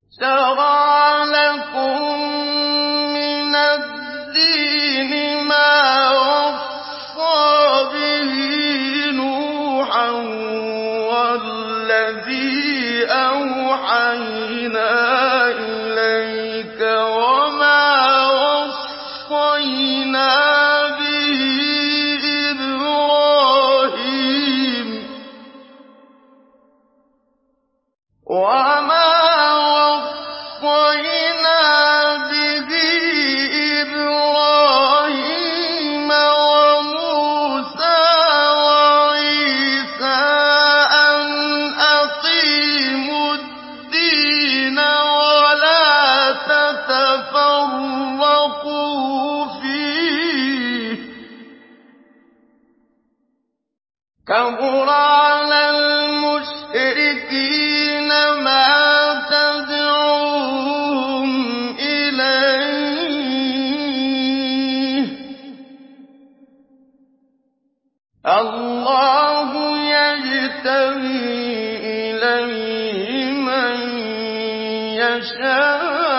شَرَعَ لَكُم مِّنَ الدِّينِ مَا وَصَّىٰ بِهِ نُوحًا وَالَّذِي أَوْحَيْنَا إِلَيْكَ وَمَا وَصَّيْنَا بِهِ إِبْرَاهِيمَ وَمُوسَىٰ وَعِيسَىٰ أَنْ أَقِيمُوا الدِّينَ وَلَا تَتَفَرَّقُوا فِيهِ ۚ كَبُرَ عَلَى الْمُشْرِكِينَ مَا تَدْعُوهُمْ إِلَيْهِ ۚ اللَّهُ يَجْتَبِي إِلَيْهِ مَن يَشَاءُ